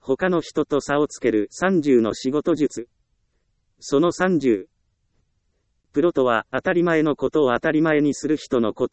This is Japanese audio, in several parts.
他の人と差をつける30の仕事術。その30。プロとは当たり前のことを当たり前にする人のこと。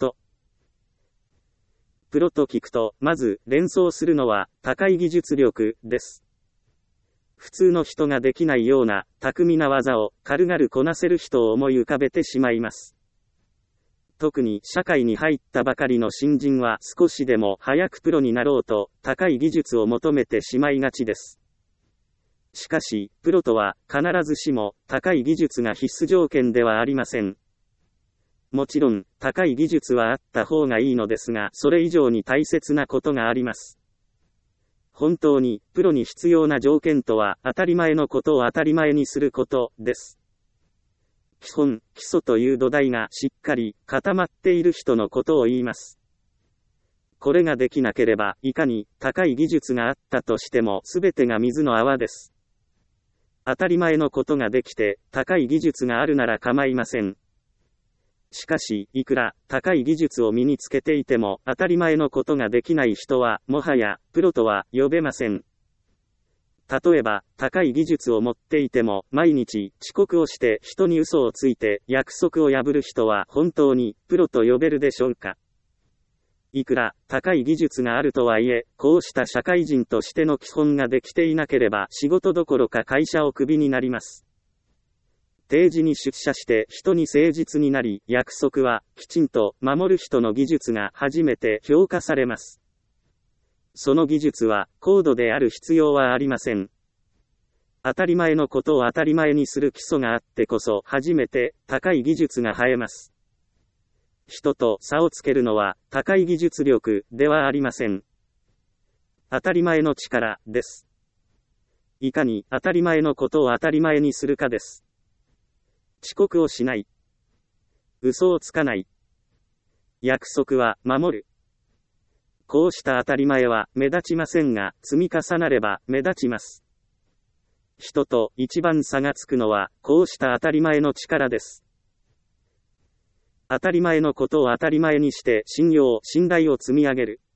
プロと聞くと、まず連想するのは高い技術力です。普通の人ができないような巧みな技を軽々こなせる人を思い浮かべてしまいます。特に社会に入ったばかりの新人は少しでも早くプロになろうと高い技術を求めてしまいがちです。しかし、プロとは必ずしも高い技術が必須条件ではありません。もちろん、高い技術はあった方がいいのですが、それ以上に大切なことがあります。本当に、プロに必要な条件とは、当たり前のことを当たり前にすることです。基本、基礎という土台がしっかり固まっている人のことを言います。これができなければ、いかに高い技術があったとしても全てが水の泡です。当たり前のことができて、高い技術があるなら構いません。しかし、いくら高い技術を身につけていても当たり前のことができない人は、もはやプロとは呼べません。例えば、高い技術を持っていても、毎日遅刻をして人に嘘をついて約束を破る人は本当にプロと呼べるでしょうか。いくら高い技術があるとはいえ、こうした社会人としての基本ができていなければ仕事どころか会社をクビになります。定時に出社して人に誠実になり、約束はきちんと守る人の技術が初めて評価されます。その技術は高度である必要はありません。当たり前のことを当たり前にする基礎があってこそ初めて高い技術が生えます。人と差をつけるのは高い技術力ではありません。当たり前の力です。いかに当たり前のことを当たり前にするかです。遅刻をしない。嘘をつかない。約束は守る。こうした当たり前は目立ちませんが、積み重なれば目立ちます。人と一番差がつくのは、こうした当たり前の力です。当たり前のことを当たり前にして信頼を積み上げる。